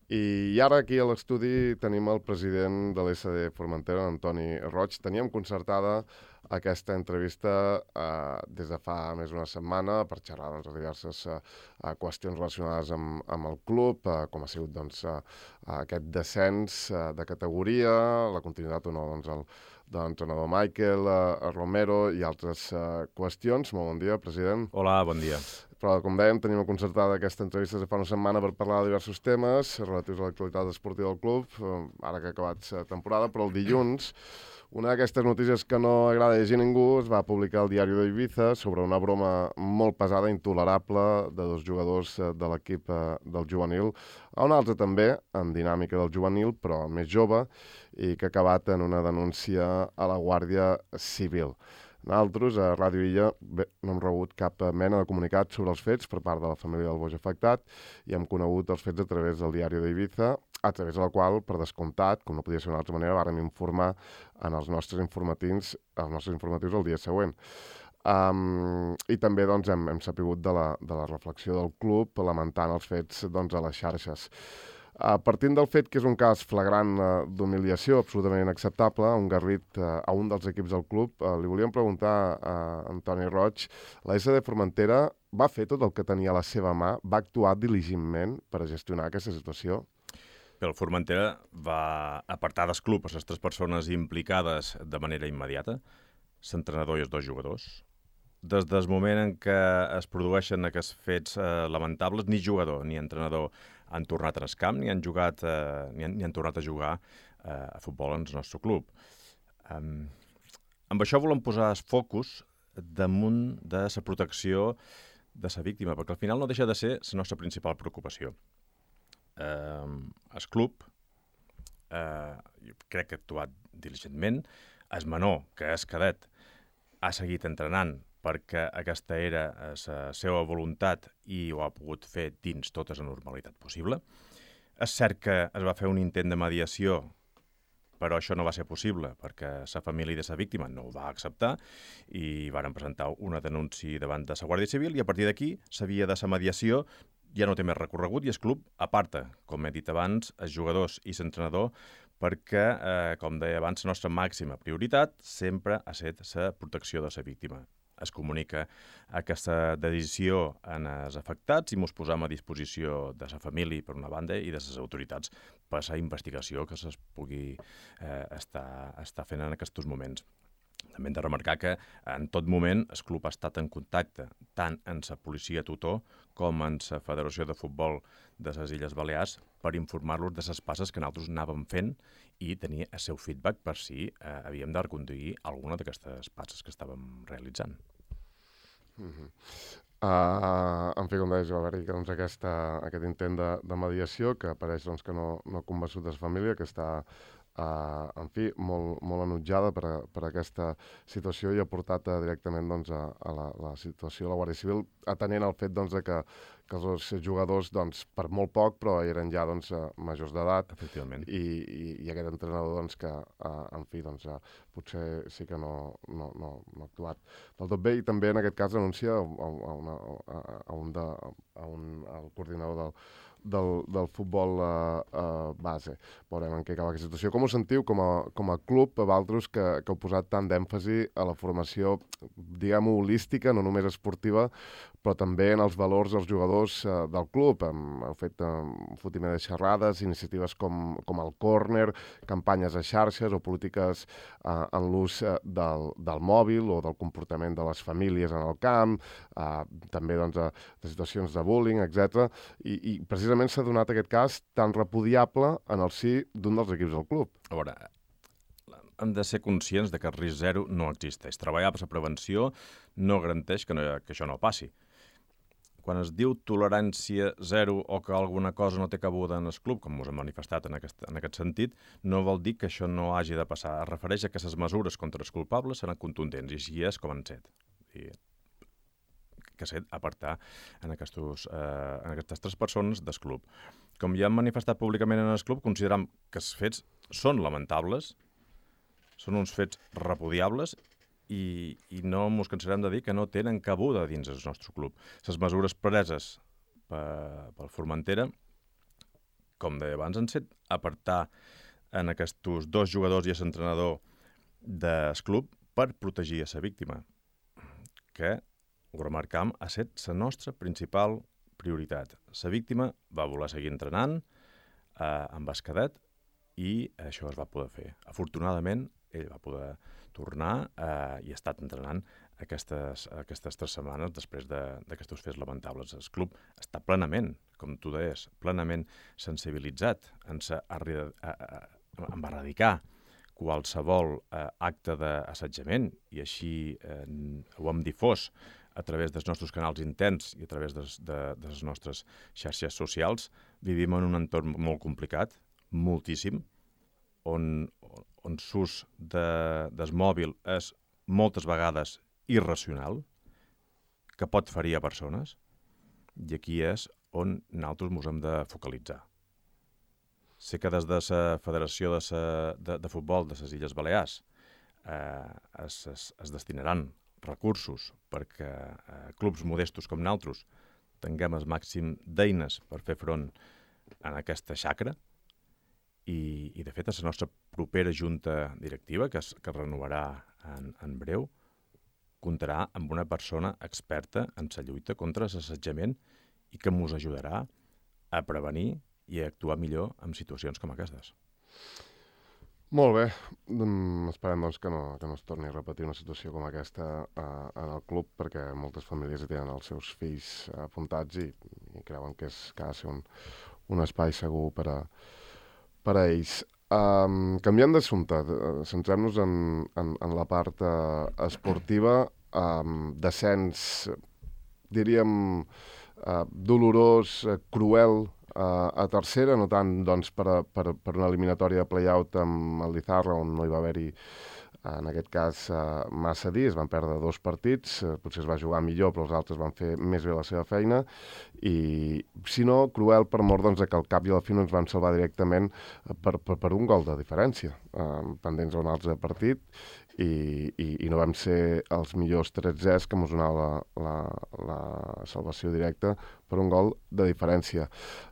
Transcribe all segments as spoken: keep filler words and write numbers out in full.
I ara aquí a l'estudi tenim el president de l'S D Formentera, Antoni Roig. Teníem concertada aquesta entrevista eh, des de fa més d'una setmana per xerrar doncs, de diverses eh, qüestions relacionades amb, amb el club, eh, com ha sigut doncs, eh, aquest descens eh, de categoria, la continuïtat o no doncs, el, de l'entrenador Michael eh, Romero i altres eh, qüestions. Molt bon dia, president. Hola, bon dia. Però, com dèiem, tenim concertada aquesta entrevista de fa una setmana per parlar de diversos temes relatius a l'actualitat esportiva del club, ara que ha acabat la temporada, però el dilluns una d'aquestes notícies que no agrada llegir a ningú es va publicar al diari d'Ibiza sobre una broma molt pesada, intolerable, de dos jugadors de l'equip del juvenil, a un altre també, en dinàmica del juvenil, però més jove, i que ha acabat en una denúncia a la Guàrdia Civil. Nosaltres, a Ràdio Illa, bé, no hem rebut cap mena de comunicat sobre els fets per part de la família del boix afectat i hem conegut els fets a través del diari d'Ibiza, a través del qual, per descomptat, com no podia ser d'una altra manera, vàrem informar en els nostres informatius, els nostres informatius el dia següent. Um, I també doncs, hem, hem sapigut de la, de la reflexió del club lamentant els fets doncs, a les xarxes. Uh, partint del fet que és un cas flagrant uh, d'humiliació absolutament inacceptable, un garrit uh, a un dels equips del club, uh, li volíem preguntar a uh, Antoni Roig, la S D Formentera va fer tot el que tenia a la seva mà, va actuar diligentment per a gestionar aquesta situació? Bé, el Formentera va apartar del club a les tres persones implicades de manera immediata, l'entrenador i els dos jugadors. Des del moment en què es produeixen aquests fets eh, lamentables, ni jugador ni entrenador han tornat al camp ni han, jugat, eh, ni han, ni han tornat a jugar eh, a futbol en el nostre club. Um, amb això volem posar el focus damunt de la protecció de la víctima, perquè al final no deixa de ser la nostra principal preocupació. Eh, el club, eh, jo crec que ha actuat diligentment, el menor, que és cadet, ha seguit entrenant perquè aquesta era la seva voluntat i ho ha pogut fer dins tota la normalitat possible. És cert que es va fer un intent de mediació, però això no va ser possible perquè la família de la víctima no ho va acceptar i varen presentar una denúncia davant de la Guàrdia Civil i a partir d'aquí la via de la mediació ja no té més recorregut i el club aparta, com he dit abans, els jugadors i l'entrenador perquè, eh, com deia abans, la nostra màxima prioritat sempre ha estat la protecció de la víctima. Es comunica aquesta decisió en els afectats i ens posam a disposició de la família, per una banda, i de les autoritats per la investigació que es pugui eh, estar, estar fent en aquests moments. També hem de remarcar que en tot moment el club ha estat en contacte tant amb la policia tutor com amb la Federació de Futbol de les Illes Balears per informar-los de les passes que nosaltres anàvem fent i tenir el seu feedback per si eh, havíem de reconduir alguna d'aquestes passes que estàvem realitzant. Mm-hmm. Uh, en fi, com deies, va haver-hi doncs, aquesta, aquest intent de, de mediació que pareix doncs, que no, no ha convençut la família, que està Uh, en fi, molt, molt enutjada per, a, per aquesta situació i ha portat uh, directament doncs, a, a la, la situació de la Guàrdia Civil, atenent al fet doncs, de que, que els jugadors, doncs, per molt poc, però eren ja doncs, uh, majors d'edat i, i, i aquest entrenador doncs, que, uh, en fi, doncs, uh, potser sí que no, no, no, no ha actuat del tot bé i també en aquest cas denuncia a, a, una, a, a un, de, a un el coordinador del Del, del futbol uh, uh, base. Veurem en què acaba aquesta situació. Com ho sentiu com a, com a club, a vosaltres, que, que heu posat tant d'èmfasi a la formació, diguem-ho, holística, no només esportiva, però també en els valors dels jugadors uh, del club? Hem, heu fet um, un fotiment de xerrades, iniciatives com, com el córner, campanyes a xarxes o polítiques uh, en l'ús uh, del, del mòbil o del comportament de les famílies en el camp, uh, també doncs, uh, de situacions de bullying, etcètera. I, i precisament s'ha donat aquest cas tan repudiable en el si d'un dels equips del club. A veure, hem de ser conscients de que el risc zero no existeix. Treballar per la prevenció no garanteix que, no, que això no passi. Quan es diu tolerància zero o que alguna cosa no té cabuda en el club, com us hem manifestat en aquest, en aquest sentit, no vol dir que això no hagi de passar. Es refereix a que les mesures contra els culpables seran contundents, i així és com han set. I que set apartar en, aquestos, eh, en aquestes tres persones del club. Com ja hem manifestat públicament en el club, consideram que els fets són lamentables, són uns fets repudiables i, i no ens cansarem de dir que no tenen cabuda dins el nostre club. Les mesures preses per, pel Formentera com deia abans en Set, apartar en aquests dos jugadors i el entrenador del club per protegir a la víctima, que, ho remarcam, ha estat la nostra principal prioritat. La víctima va voler seguir entrenant eh, amb el cadet i això es va poder fer. Afortunadament, ell va poder tornar eh, i ha estat entrenant aquestes, aquestes tres setmanes després d'aquests fets lamentables. El club està plenament, com tu deies, plenament sensibilitzat en, sa, arri- a, a, en erradicar qualsevol eh, acte d'assetjament i així eh, ho hem difós a través dels nostres canals interns i a través des, de, de les nostres xarxes socials. Vivim en un entorn molt complicat, moltíssim, on, on l'ús de, del mòbil és moltes vegades irracional, que pot ferir a persones, i aquí és on nosaltres ens hem de focalitzar. Sé que des de la Federació de, sa, de, de Futbol de les Illes Balears eh, es, es, es destinaran recursos perquè eh, clubs modestos com nosaltres tinguem el màxim d'eines per fer front en aquesta xacra i, i de fet, la nostra propera junta directiva, que es, que es renovarà en, en breu, comptarà amb una persona experta en la lluita contra l'assetjament i que ens ajudarà a prevenir i a actuar millor en situacions com aquestes. Molt bé. Mm, esperem doncs, que, no, que no es torni a repetir una situació com aquesta eh, en el club, perquè moltes famílies tenen els seus fills apuntats i, i creuen que, és, que ha de ser un, un espai segur per a, per a ells. Um, canviant d'assumpte, centrem-nos en, en, en la part uh, esportiva, um, descens, diríem, uh, dolorós, uh, cruel, uh, a tercera, no tant doncs, per, a, per, per una eliminatòria de play-out amb el Lizarra, on no hi va haver-hi, en aquest cas, uh, massa dir, es van perdre dos partits, uh, potser es va jugar millor, però els altres van fer més bé la seva feina, i, si no, cruel per mort doncs, que al cap i al fi no ens van salvar directament per, per, per un gol de diferència, uh, pendents a un altre partit, i, i, i no vam ser els millors tres zero que mos donava la, la, la salvació directa per un gol de diferència.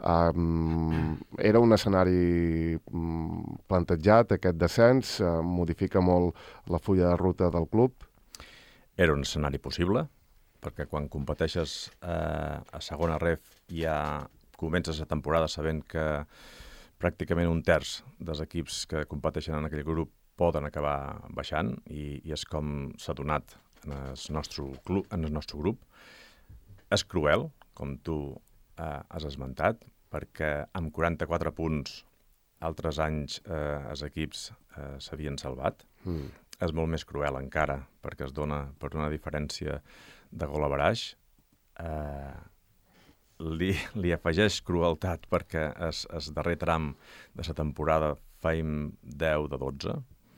Um, era un escenari um, plantejat, aquest descens, uh, modifica molt la fulla de ruta del club. Era un escenari possible, perquè quan competeixes eh, a segona ref ja comences la temporada sabent que pràcticament un terç dels equips que competeixen en aquell grup poden acabar baixant i, i és com s'ha donat en el nostre club, en el nostre grup. És cruel, com tu eh, has esmentat, perquè amb quaranta-quatre punts altres anys eh, els equips eh, s'havien salvat. Mm. És molt més cruel encara, perquè es dona per una diferència de gol a baraix. Eh, li, li afegeix crueltat perquè el, el darrer tram de la temporada fèiem deu de dotze,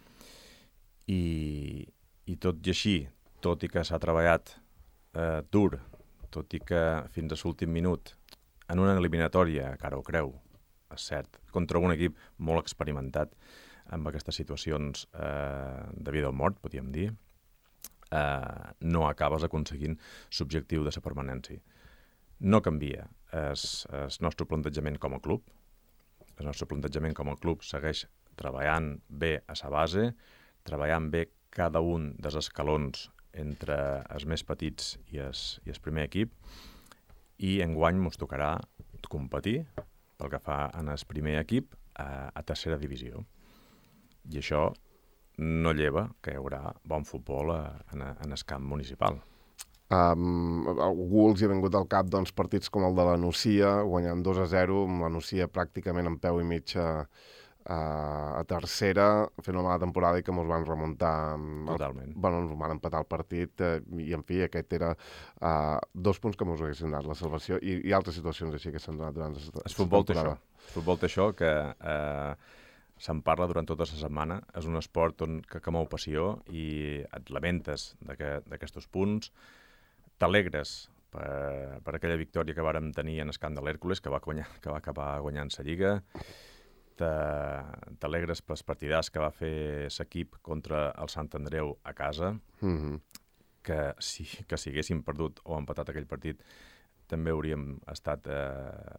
I, i tot i així, tot i que s'ha treballat eh, dur, tot i que fins a l'últim minut, en una eliminatòria, cara o creu, és cert, contra un equip molt experimentat amb aquestes situacions eh, de vida o mort, podríem dir, eh, no acabes aconseguint l'objectiu de la permanència. No canvia el nostre plantejament com a club. El nostre plantejament com a club segueix treballant bé a la base, treballant bé cada un dels escalons entre els més petits i el, i el primer equip, i enguany ens tocarà competir pel que fa en el primer equip a, a tercera divisió. I això no lleva que hi haurà bon futbol a, en, a, en el camp municipal. Um, algú els hi ha vingut al cap doncs, partits com el de la Nucia, guanyant dos a zero, amb la Nucia pràcticament en peu i mig a, a, a tercera, fent una mala temporada i que ens van remuntar. Totalment. El, bueno, ens van empatar el partit eh, i, en fi, aquest era uh, dos punts que ens haguessin donat la salvació i, i altres situacions així que s'han donat durant la temporada. El futbol té això. El futbol té això que eh, se'n parla durant tota la setmana. És un esport on, que, que mou passió i et lamentes d'aquests punts. T'alegres per, per aquella victòria que vàrem tenir en el camp de l'Hèrcules, que va, guanyar, que va acabar guanyant la Lliga. T'alegres pels partidars que va fer l'equip contra el Sant Andreu a casa, mm-hmm. que, si, que si haguéssim perdut o empatat aquell partit també hauríem estat eh,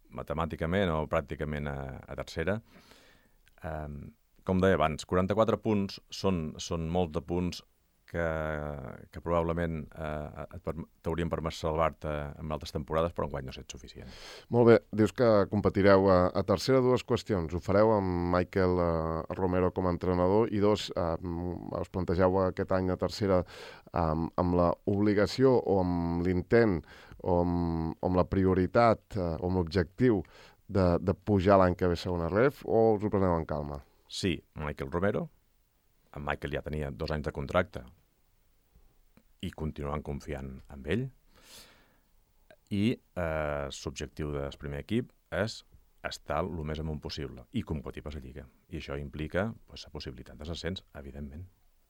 matemàticament o pràcticament a, a tercera. Eh, com deia abans, quaranta-quatre punts són, són molts de punts que, que probablement eh, t'haurien permès salvar-te en altres temporades, però enguany no ha estat suficient. Molt bé, dius que competireu a, a tercera. Dues qüestions. Ho fareu amb Michael eh, Romero com a entrenador i dos, eh, us plantegeu aquest any a tercera eh, amb la obligació o amb l'intent o amb, amb la prioritat eh, o amb l'objectiu de, de pujar l'any que ve segona ref, o us ho preneu en calma? Sí, Michael Romero. En Michael ja tenia dos anys de contracte i continuant confiant en ell. I eh, l'objectiu del primer equip és estar el més amunt possible i competir per la Lliga. I això implica pues, la possibilitat de l'ascens, evidentment.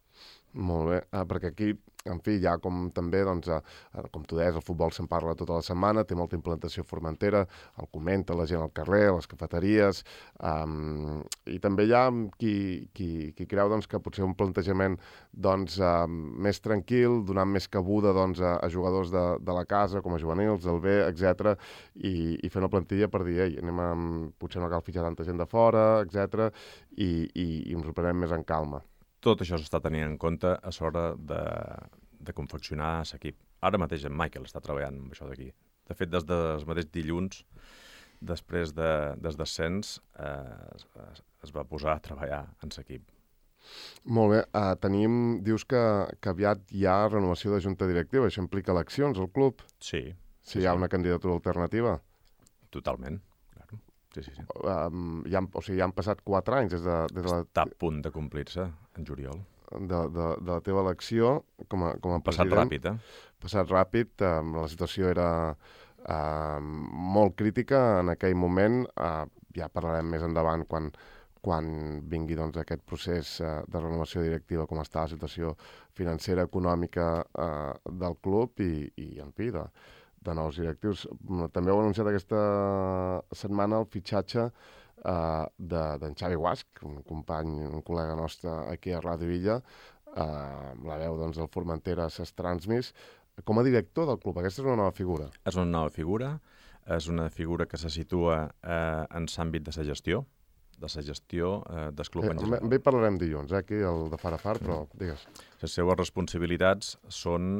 Molt bé, ah, perquè aquí, en fi, ja com també, doncs, eh, com tu deies, el futbol se'n parla tota la setmana, té molta implantació a Formentera, el comenta la gent al carrer, a les cafeteries, um, i també hi ha qui, qui, qui creu doncs, que potser un plantejament doncs, uh, més tranquil, donant més cabuda doncs, a, a jugadors de, de la casa, com a juvenils, del B, etcètera, i, i fer una plantilla per dir, ei, anem a, potser no cal fitxar tanta gent de fora, etcètera, i, i, i ens ho prenem més en calma. Tot això s'està tenint en compte a l'hora de, de confeccionar l'equip. Ara mateix en Michael està treballant amb això d'aquí. De fet, des del mateix dilluns, després de, des descens, eh, es, es va posar a treballar en l'equip. Molt bé. Uh, tenim, dius que, que aviat hi ha renovació de junta directiva. Això implica eleccions al club? Sí. Si sí, hi ha sí. una candidatura alternativa? Totalment. Claro. Sí, sí, sí. Um, ja, o sigui, ja han passat quatre anys des de, des de la... Està a punt de complir-se en juliol. De, de, de la teva elecció com a, com a Passat president. ràpid, eh? Passat ràpid. Um, la situació era um, molt crítica en aquell moment. Uh, ja parlarem més endavant quan, quan vingui doncs, aquest procés uh, de renovació directiva, com està la situació financera, econòmica uh, del club i, i en fi, de, de nous directius. També heu anunciat aquesta setmana el fitxatge uh, d'en de, Xavi Guasch, un company, un col·lega nostre aquí a Ràdio Illa, uh, la veu doncs, del Formentera a ses Transmis, com a director del club. Aquesta és una nova figura. És una nova figura, és una figura que se situa eh, en l'àmbit de la gestió, de la gestió eh, del club Eh, en general. Amb ell parlarem dilluns, eh, aquí, el de Far a Far, però digues. Les seves responsabilitats són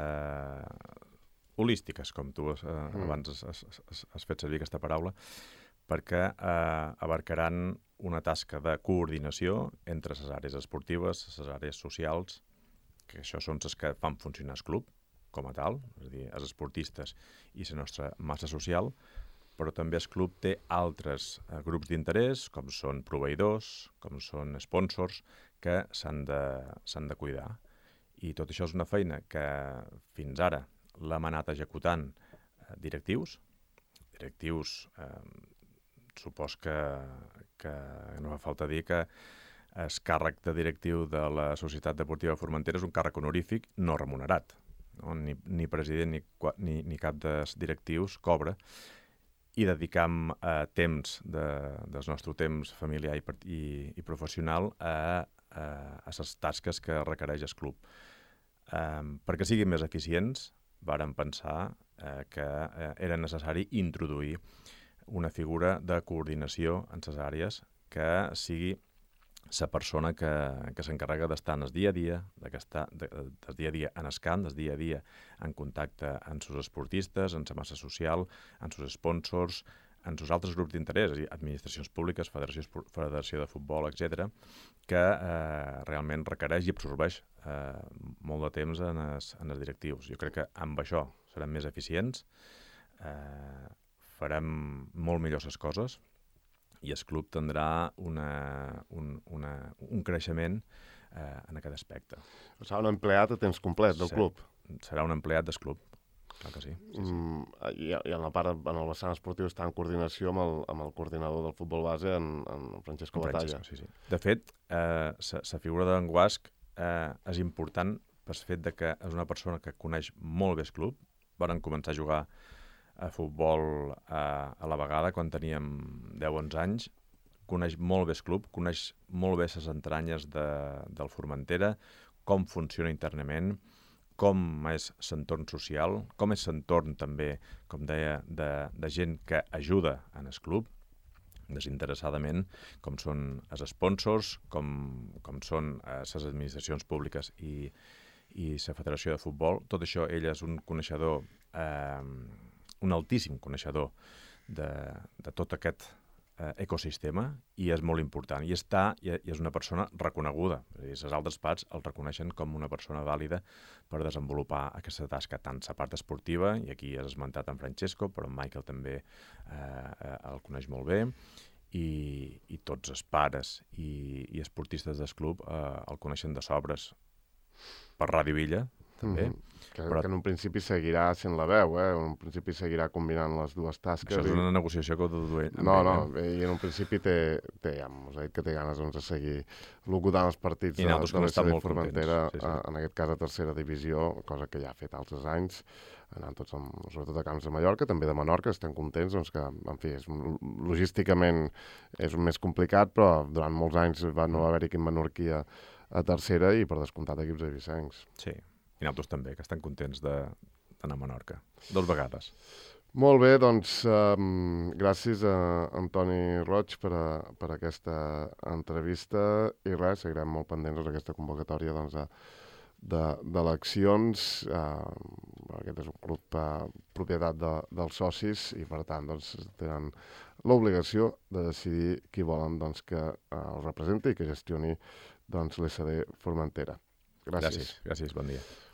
eh, holístiques, com tu eh, mm. abans has, has, has, has fet servir aquesta paraula, perquè eh, abarcaran una tasca de coordinació entre les àrees esportives, les àrees socials, que això són les que fan funcionar el club com a tal, és a dir, els esportistes i la nostra massa social, però també el club té altres eh, grups d'interès, com són proveïdors, com són sponsors, que s'han de, s'han de cuidar. I tot això és una feina que fins ara l'hem anat executant eh, directius. Directius, eh, supos que, que no fa falta dir que el càrrec de directiu de la Societat Deportiva Formentera és un càrrec honorífic no remunerat. No? Ni, ni president ni, ni, ni cap dels directius cobra, i dedicam eh, temps de, del nostre temps familiar i, i, i professional a, a, a les tasques que requereix el club. Eh, perquè siguin més eficients, vàrem pensar eh, que eh, era necessari introduir una figura de coordinació en les àrees que sigui la persona que, que s'encarrega d'estar en el dia a dia, de estar de, del dia a dia en el camp, del dia a dia en contacte amb els esportistes, amb la massa social, amb els sponsors, amb els altres grups d'interès, administracions públiques, federació, federació de futbol, etcètera, que eh, realment requereix i absorbeix eh, molt de temps en els, en els directius. Jo crec que amb això serem més eficients, eh, farem molt millor les coses, i el club tindrà una, un, una, un creixement eh, en aquest aspecte. Serà un empleat a temps complet del Ser, club. Serà un empleat del club, clar que sí. sí, sí. Mm, i, I en la part, en el vessant esportiu, està en coordinació amb el, amb el coordinador del futbol base, en, en Francesco Batalla. Sí, sí. De fet, la eh, figura d'en Guasch eh, és important pel fet de que és una persona que coneix molt bé el club. Varen començar a jugar a futbol a, a la vegada, quan teníem deu onze anys, coneix molt bé el club, coneix molt bé les entranyes de, del Formentera, com funciona internament, com és l'entorn social, com és l'entorn també, com deia, de, de gent que ajuda en el club, desinteressadament, com són els sponsors, com, com són les administracions públiques i, i la Federació de Futbol. Tot això, ell és un coneixedor, eh, un altíssim coneixedor de, de tot aquest eh, ecosistema, i és molt important. I està, i és una persona reconeguda. Les altres parts el reconeixen com una persona vàlida per desenvolupar aquesta tasca, tant la part esportiva, i aquí has esmentat en Francesco, però en Michael també eh, el coneix molt bé, i, i tots els pares i, i esportistes del club eh, el coneixen de sobres per Ràdio Villa, també. Mm-hmm. Que, però... que en un principi seguirà sent la veu, eh? En un principi seguirà combinant les dues tasques. Això és una i... negociació que ho duia. No, ell, no, eh? I en un principi té, té ja m'ho dit que té ganes doncs, de seguir locutant els partits de, de l'S D Formentera, sí, sí. En aquest cas a tercera divisió, cosa que ja ha fet altres anys, anant tots, amb, sobretot a camps de Mallorca, també de Menorca, estan contents, doncs que, en fi, és, logísticament és més complicat, però durant molts anys va, no va haver-hi equip menorquí a, a tercera i per descomptat equips eivissencs. Sí. I nosaltres també, que estan contents d'anar a Menorca. Dos vegades. Molt bé, doncs um, gràcies a Antoni Roig per, a, per aquesta entrevista i res, seguirem molt pendents d'aquesta convocatòria doncs, de, d'eleccions. Uh, aquest és un club uh, propietat de, dels socis i per tant doncs, tenen l'obligació de decidir qui volen doncs, que uh, el representi i que gestioni doncs, l'S D Formentera. Gràcies. Gràcies, gràcies, bon dia.